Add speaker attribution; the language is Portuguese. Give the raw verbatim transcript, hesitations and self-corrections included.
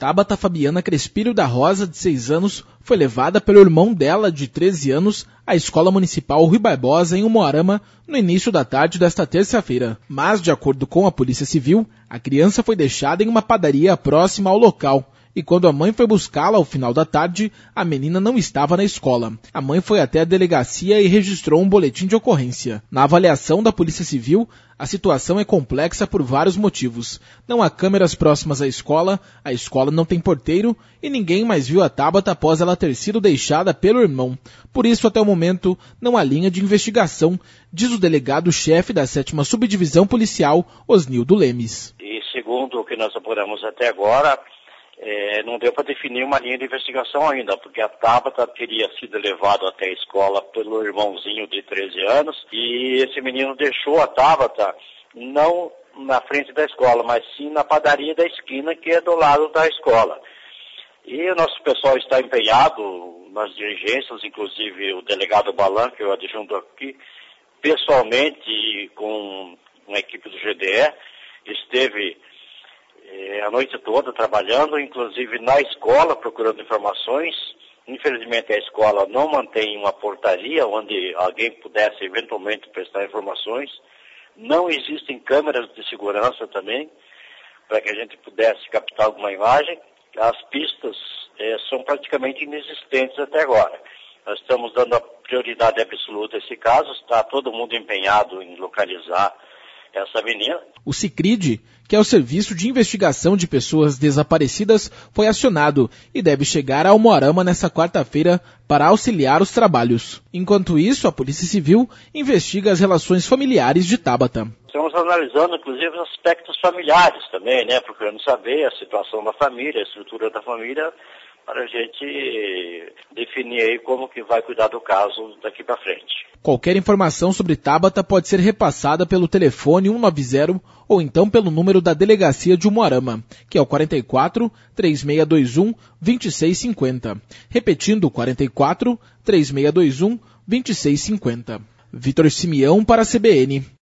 Speaker 1: Tabata Fabiana Crespírio da Rosa, de seis anos, foi levada pelo irmão dela, de treze anos, à Escola Municipal Rui Barbosa, em Umuarama, no início da tarde desta terça-feira. Mas, de acordo com a Polícia Civil, a criança foi deixada em uma padaria próxima ao local. E quando a mãe foi buscá-la ao final da tarde, a menina não estava na escola. A mãe foi até a delegacia e registrou um boletim de ocorrência. Na avaliação da Polícia Civil, a situação é complexa por vários motivos. Não há câmeras próximas à escola, a escola não tem porteiro e ninguém mais viu a Tabata após ela ter sido deixada pelo irmão. Por isso, até o momento, não há linha de investigação, diz o delegado-chefe da sétima Subdivisão Policial, Osnildo Lemes.
Speaker 2: E segundo o que nós apuramos até agora, É, não deu para definir uma linha de investigação ainda, porque a Tabata teria sido levada até a escola pelo irmãozinho de treze anos e esse menino deixou a Tabata não na frente da escola, mas sim na padaria da esquina, que é do lado da escola. E o nosso pessoal está empenhado nas diligências, inclusive o delegado Balan, que eu adjunto aqui, pessoalmente com uma equipe do G D E, esteve a noite toda trabalhando, inclusive na escola, procurando informações. Infelizmente a escola não mantém uma portaria onde alguém pudesse eventualmente prestar informações. Não existem câmeras de segurança também, para que a gente pudesse captar alguma imagem. As pistas eh, são praticamente inexistentes até agora. Nós estamos dando a prioridade absoluta a esse caso, está todo mundo empenhado em localizar essa menina.
Speaker 1: O SICRID, que é o Serviço de Investigação de Pessoas Desaparecidas, foi acionado e deve chegar a Umuarama nesta quarta-feira para auxiliar os trabalhos. Enquanto isso, a Polícia Civil investiga as relações familiares de Tabata.
Speaker 2: Estamos analisando, inclusive, os aspectos familiares também, né? Procurando saber a situação da família, a estrutura da família, para a gente definir aí como que vai cuidar do caso daqui para frente.
Speaker 1: Qualquer informação sobre Tabata pode ser repassada pelo telefone um nove zero ou então pelo número da Delegacia de Umuarama, que é o quarenta e quatro, três seis dois um, dois seis cinco zero. Repetindo, quarenta e quatro, três seis dois um, dois seis cinco zero. Vitor Simeão para a C B N.